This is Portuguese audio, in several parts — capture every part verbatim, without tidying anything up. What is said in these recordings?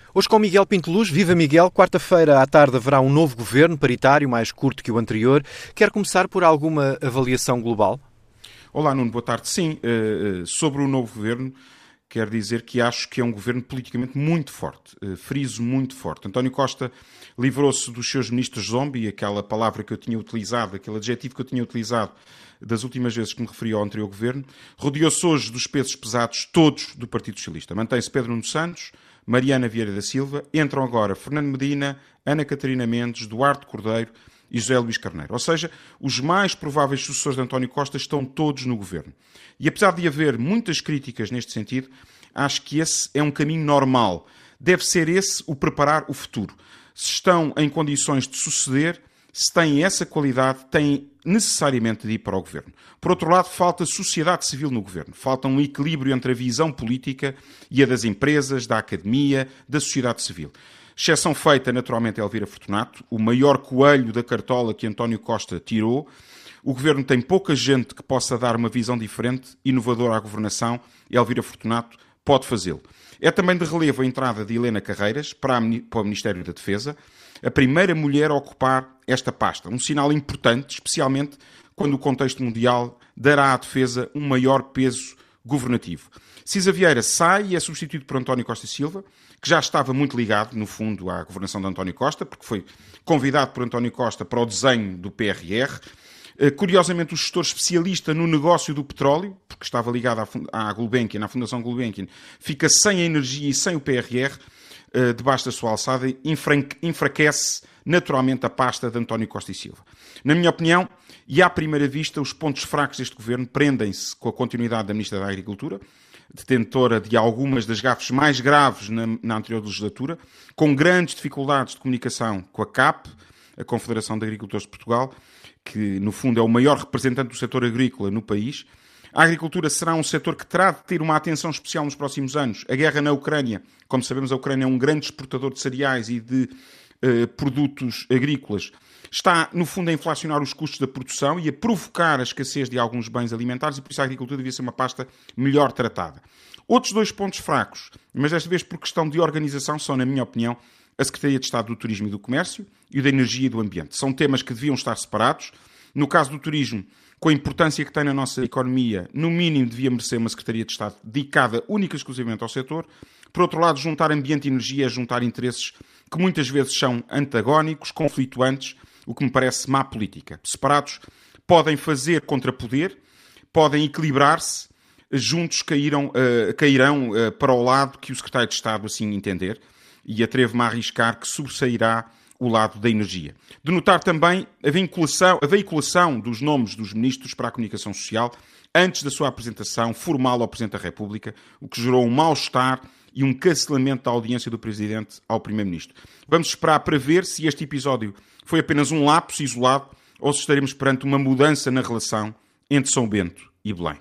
Hoje com Miguel Pinteluz. Viva Miguel, quarta-feira à tarde haverá um novo governo paritário, mais curto que o anterior. Quer começar por alguma avaliação global? Olá Nuno, boa tarde. Sim, uh, sobre o novo governo, quero dizer que acho que é um governo politicamente muito forte, uh, friso muito forte. António Costa livrou-se dos seus ministros zombie, aquela palavra que eu tinha utilizado, aquele adjetivo que eu tinha utilizado das últimas vezes que me referi ao anterior governo. Rodeou-se hoje dos pesos pesados todos do Partido Socialista. Mantém-se Pedro Nuno Santos, Mariana Vieira da Silva, entram agora Fernando Medina, Ana Catarina Mendes, Duarte Cordeiro e José Luís Carneiro. Ou seja, os mais prováveis sucessores de António Costa estão todos no governo. E apesar de haver muitas críticas neste sentido, acho que esse é um caminho normal. Deve ser esse o preparar o futuro. Se estão em condições de suceder, se têm essa qualidade, têm necessariamente de ir para o governo. Por outro lado, falta sociedade civil no governo. Falta um equilíbrio entre a visão política e a das empresas, da academia, da sociedade civil. Exceção feita, naturalmente, é Elvira Fortunato, o maior coelho da cartola que António Costa tirou. O governo tem pouca gente que possa dar uma visão diferente, inovadora à governação. Elvira Fortunato pode fazê-lo. É também de relevo a entrada de Helena Carreiras para, a, para o Ministério da Defesa, a primeira mulher a ocupar esta pasta. Um sinal importante, especialmente quando o contexto mundial dará à defesa um maior peso governativo. Cisa Vieira sai e é substituído por António Costa Silva, que já estava muito ligado, no fundo, à governação de António Costa, porque foi convidado por António Costa para o desenho do P R R. Curiosamente, o gestor especialista no negócio do petróleo, porque estava ligado à Gulbenkian, à Fundação Gulbenkian, fica sem a energia e sem o P R R, debaixo da sua alçada, e enfraquece naturalmente a pasta de António Costa e Silva. Na minha opinião, e à primeira vista, os pontos fracos deste governo prendem-se com a continuidade da Ministra da Agricultura, detentora de algumas das gafes mais graves na, na anterior legislatura, com grandes dificuldades de comunicação com a C A P, a Confederação de Agricultores de Portugal, que no fundo é o maior representante do setor agrícola no país. A agricultura será um setor que terá de ter uma atenção especial nos próximos anos. A guerra na Ucrânia, como sabemos, a Ucrânia é um grande exportador de cereais e de uh, produtos agrícolas. Está, no fundo, a inflacionar os custos da produção e a provocar a escassez de alguns bens alimentares e, por isso, a agricultura devia ser uma pasta melhor tratada. Outros dois pontos fracos, mas desta vez por questão de organização, são, na minha opinião, a Secretaria de Estado do Turismo e do Comércio e o da Energia e do Ambiente. São temas que deviam estar separados. No caso do turismo, com a importância que tem na nossa economia, no mínimo devia merecer uma Secretaria de Estado dedicada única e exclusivamente ao setor. Por outro lado, juntar ambiente e energia é juntar interesses que muitas vezes são antagónicos, conflituantes, o que me parece má política. Separados, podem fazer contrapoder, podem equilibrar-se, juntos caíram, uh, cairão uh, para o lado que o Secretário de Estado assim entender, e atrevo-me a arriscar que sobressairá o lado da energia. De notar também a vinculação, a veiculação dos nomes dos ministros para a comunicação social antes da sua apresentação formal ao Presidente da República, o que gerou um mal-estar e um cancelamento da audiência do Presidente ao Primeiro-Ministro. Vamos esperar para ver se este episódio foi apenas um lapso isolado ou se estaremos perante uma mudança na relação entre São Bento e Belém.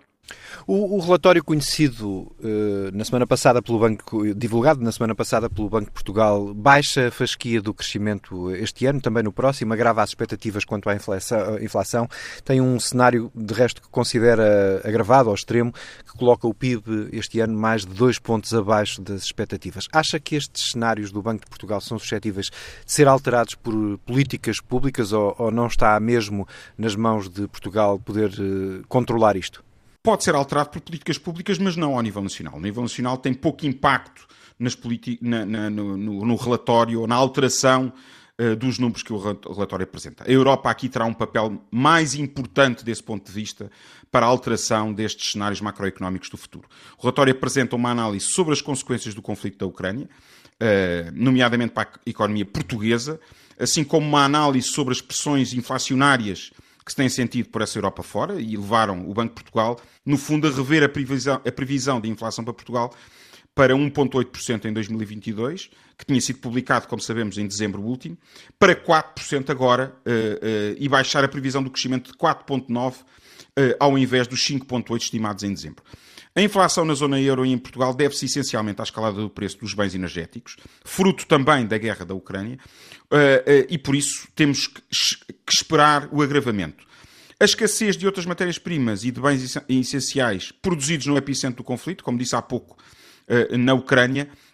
O, o relatório conhecido uh, na semana passada pelo Banco, divulgado na semana passada pelo Banco de Portugal, baixa a fasquia do crescimento este ano, também no próximo, agrava as expectativas quanto à inflação, inflação. Tem um cenário, de resto, que considera agravado ao extremo, que coloca o P I B este ano mais de dois pontos abaixo das expectativas. Acha que estes cenários do Banco de Portugal são suscetíveis de ser alterados por políticas públicas ou, ou não está mesmo nas mãos de Portugal poder uh, controlar isto? Pode ser alterado por políticas públicas, mas não ao nível nacional. O nível nacional tem pouco impacto nas politi- na, na, no, no relatório ou na alteração uh, dos números que o relatório apresenta. A Europa aqui terá um papel mais importante desse ponto de vista para a alteração destes cenários macroeconómicos do futuro. O relatório apresenta uma análise sobre as consequências do conflito da Ucrânia, uh, nomeadamente para a economia portuguesa, assim como uma análise sobre as pressões inflacionárias que se têm sentido por essa Europa fora e levaram o Banco de Portugal, no fundo, a rever a previsão, a previsão de inflação para Portugal para um vírgula oito por cento em dois mil e vinte e dois, que tinha sido publicado, como sabemos, em dezembro último, para quatro por cento agora uh, uh, e baixar a previsão do crescimento de quatro vírgula nove por cento uh, ao invés dos cinco vírgula oito por cento estimados em dezembro. A inflação na zona euro e em Portugal deve-se essencialmente à escalada do preço dos bens energéticos, fruto também da guerra da Ucrânia, uh, uh, e por isso temos que, que esperar o agravamento. A escassez de outras matérias-primas e de bens essenciais produzidos no epicentro do conflito, como disse há pouco, uh, na Ucrânia,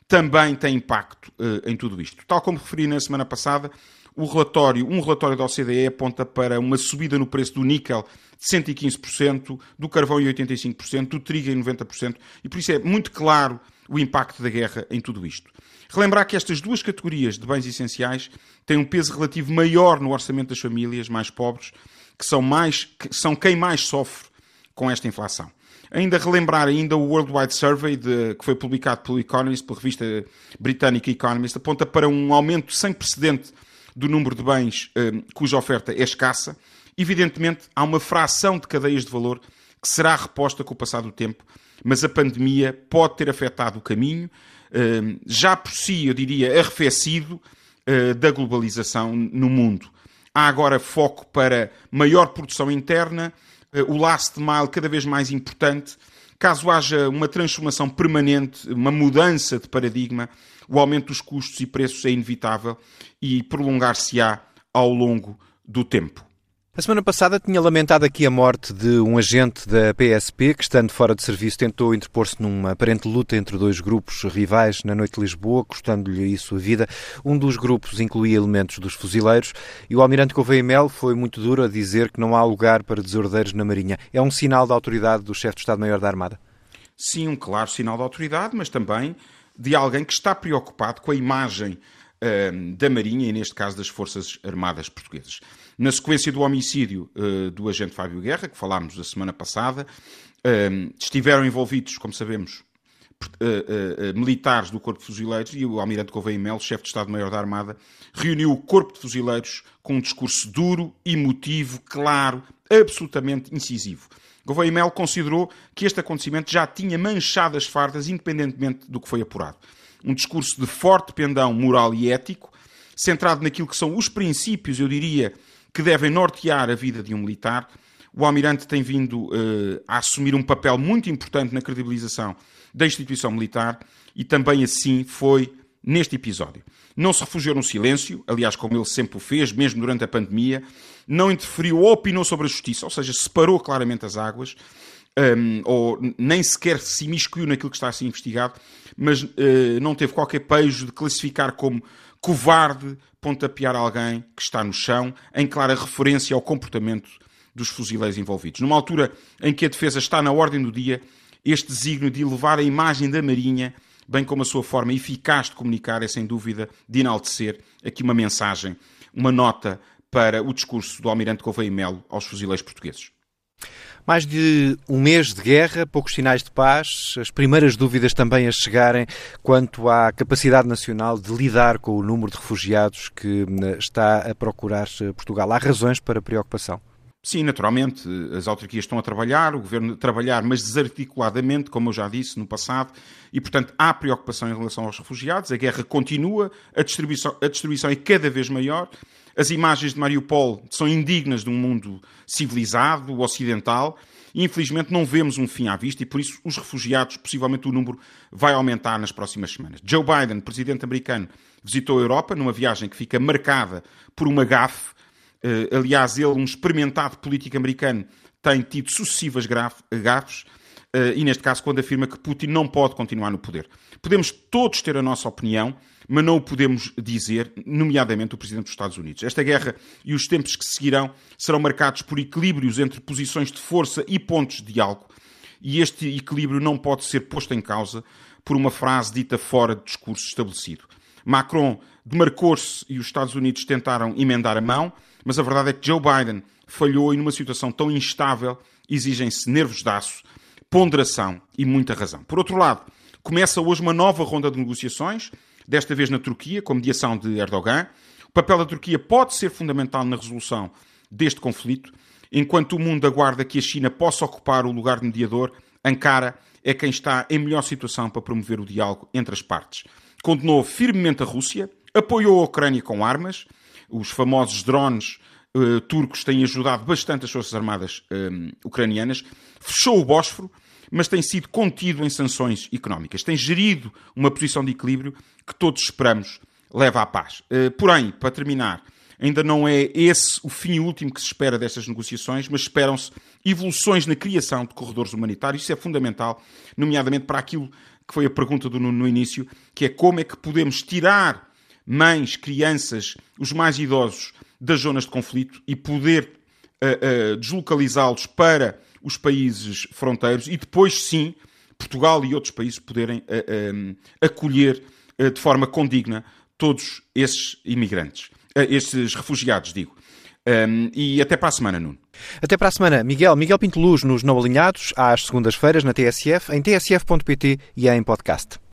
também tem impacto uh, em tudo isto. Tal como referi na semana passada, o relatório, um relatório da O C D E aponta para uma subida no preço do níquel de cento e quinze por cento, do carvão em oitenta e cinco por cento, do trigo em noventa por cento, e por isso é muito claro o impacto da guerra em tudo isto. Relembrar que estas duas categorias de bens essenciais têm um peso relativo maior no orçamento das famílias mais pobres, que são, mais, que são quem mais sofre com esta inflação. Ainda relembrar ainda o Worldwide Survey, de, que foi publicado pelo Economist, pela revista britânica Economist, aponta para um aumento sem precedente do número de bens eh, cuja oferta é escassa. Evidentemente, há uma fração de cadeias de valor que será reposta com o passar do tempo, mas a pandemia pode ter afetado o caminho, eh, já por si, eu diria, arrefecido, eh, da globalização no mundo. Há agora foco para maior produção interna, o last mile cada vez mais importante. Caso haja uma transformação permanente, uma mudança de paradigma, o aumento dos custos e preços é inevitável e prolongar-se-á ao longo do tempo. A semana passada tinha lamentado aqui a morte de um agente da P S P que, estando fora de serviço, tentou interpor-se numa aparente luta entre dois grupos rivais na noite de Lisboa, custando-lhe isso a vida. Um dos grupos incluía elementos dos fuzileiros e o almirante Gouveia Melo foi muito duro a dizer que não há lugar para desordeiros na Marinha. É um sinal da autoridade do chefe de Estado-Maior da Armada? Sim, um claro sinal de autoridade, mas também de alguém que está preocupado com a imagem uh, da Marinha e, neste caso, das Forças Armadas Portuguesas. Na sequência do homicídio uh, do agente Fábio Guerra, que falámos a semana passada, uh, estiveram envolvidos, como sabemos, uh, uh, uh, militares do Corpo de Fuzileiros, e o almirante Gouveia Melo, chefe de Estado-Maior da Armada, reuniu o Corpo de Fuzileiros com um discurso duro, emotivo, claro, absolutamente incisivo. Gouveia Melo considerou que este acontecimento já tinha manchado as fardas, independentemente do que foi apurado. Um discurso de forte pendão moral e ético, centrado naquilo que são os princípios, eu diria, que devem nortear a vida de um militar. O almirante tem vindo uh, a assumir um papel muito importante na credibilização da instituição militar e também assim foi neste episódio. Não se refugiou no silêncio, aliás, como ele sempre o fez, mesmo durante a pandemia, não interferiu ou opinou sobre a justiça, ou seja, separou claramente as águas, um, ou nem sequer se imiscuiu naquilo que está a ser investigado, mas uh, não teve qualquer pejo de classificar como covarde pontapear alguém que está no chão, em clara referência ao comportamento dos fuzileiros envolvidos. Numa altura em que a defesa está na ordem do dia, este desígnio de elevar a imagem da Marinha, bem como a sua forma eficaz de comunicar, é sem dúvida de enaltecer aqui uma mensagem, uma nota para o discurso do almirante Gouveia Melo aos fuzileiros portugueses. Mais de um mês de guerra, poucos sinais de paz, as primeiras dúvidas também a chegarem quanto à capacidade nacional de lidar com o número de refugiados que está a procurar Portugal. Há razões para preocupação? Sim, naturalmente, as autarquias estão a trabalhar, o governo a trabalhar, mas desarticuladamente, como eu já disse no passado, e, portanto, há preocupação em relação aos refugiados, a guerra continua, a distribuição, a distribuição é cada vez maior, as imagens de Mariupol são indignas de um mundo civilizado, ocidental, e, infelizmente, não vemos um fim à vista, e, por isso, os refugiados, possivelmente o número vai aumentar nas próximas semanas. Joe Biden, presidente americano, visitou a Europa numa viagem que fica marcada por uma gafe. Uh, aliás, ele, um experimentado político americano, tem tido sucessivas gafes, uh, e neste caso quando afirma que Putin não pode continuar no poder. Podemos todos ter a nossa opinião, mas não o podemos dizer, nomeadamente o Presidente dos Estados Unidos. Esta guerra e os tempos que seguirão serão marcados por equilíbrios entre posições de força e pontos de diálogo, e este equilíbrio não pode ser posto em causa por uma frase dita fora de discurso estabelecido. Macron demarcou-se e os Estados Unidos tentaram emendar a mão, mas a verdade é que Joe Biden falhou e numa situação tão instável exigem-se nervos de aço, ponderação e muita razão. Por outro lado, começa hoje uma nova ronda de negociações, desta vez na Turquia, com mediação de Erdogan. O papel da Turquia pode ser fundamental na resolução deste conflito. Enquanto o mundo aguarda que a China possa ocupar o lugar de mediador, Ankara é quem está em melhor situação para promover o diálogo entre as partes. Condenou firmemente a Rússia, apoiou a Ucrânia com armas. Os famosos drones uh, turcos têm ajudado bastante as forças armadas um, ucranianas. Fechou o Bósforo, mas tem sido contido em sanções económicas. Tem gerido uma posição de equilíbrio que todos esperamos leva à paz. Uh, porém, para terminar, ainda não é esse o fim último que se espera destas negociações, mas esperam-se evoluções na criação de corredores humanitários. Isso é fundamental, nomeadamente para aquilo que foi a pergunta do Nuno no início, que é como é que podemos tirar mães, crianças, os mais idosos das zonas de conflito e poder uh, uh, deslocalizá-los para os países fronteiros e depois, sim, Portugal e outros países poderem uh, um, acolher uh, de forma condigna todos esses imigrantes, uh, esses refugiados, digo. Um, e até para a semana, Nuno. Até para a semana. Miguel, Miguel Pinto Luz nos Não Alinhados, às segundas-feiras na T S F, em t s f ponto p t e em podcast.